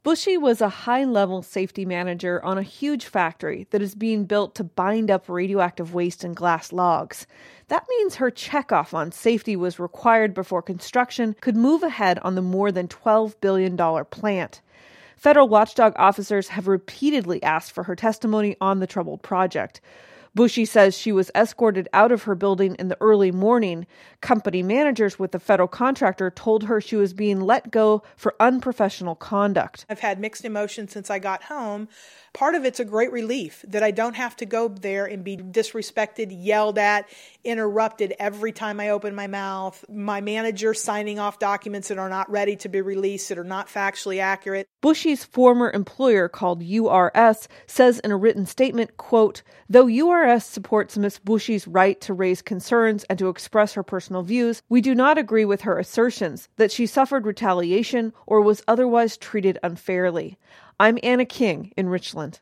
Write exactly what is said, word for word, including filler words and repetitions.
Bushy was a high-level safety manager on a huge factory that is being built to bind up radioactive waste in glass logs. That means her checkoff on safety was required before construction could move ahead on the more than twelve billion dollars plant. Federal watchdog officers have repeatedly asked for her testimony on the troubled project. Bushy says she was escorted out of her building in the early morning. Company managers with the federal contractor told her she was being let go for unprofessional conduct. I've had mixed emotions since I got home. Part of it's a great relief that I don't have to go there and be disrespected, yelled at, interrupted every time I open my mouth. My manager signing off documents that are not ready to be released, that are not factually accurate. Bushy's former employer, called U R S, says in a written statement, quote, "Though U R S supports Miz Bushy's right to raise concerns and to express her personal views, we do not agree with her assertions that she suffered retaliation or was otherwise treated unfairly. I'm Anna King in Richland."